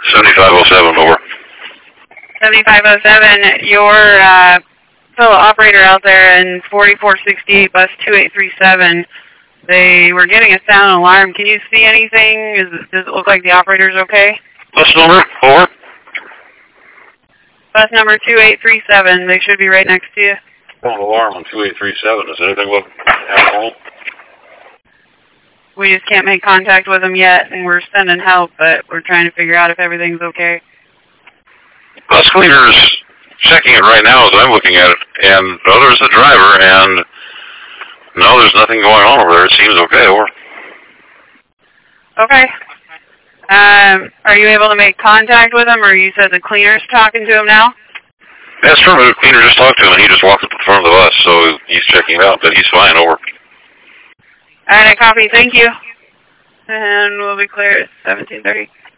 7507, over. 7507, your fellow operator out there in 4468 bus 2837, they were getting a sound alarm. Can you see anything? Does it look like the operator's okay? Bus number, over. Bus number 2837, they should be right next to you. Phone alarm on 2837, does anything look abnormal? We just can't make contact with them yet, and we're sending help, but we're trying to figure out if everything's okay. Bus cleaner's checking it right now as I'm looking at it, and no, there's the driver, and no, there's nothing going on over there. It seems okay, over. Okay. Are you able to make contact with him, or you said the cleaner's talking to him now? That's true. The cleaner just talked to him, and he just walked up to the front of the bus, so he's checking it out, but he's fine, over. All right, I copy. Thank you. And we'll be clear at 17:30.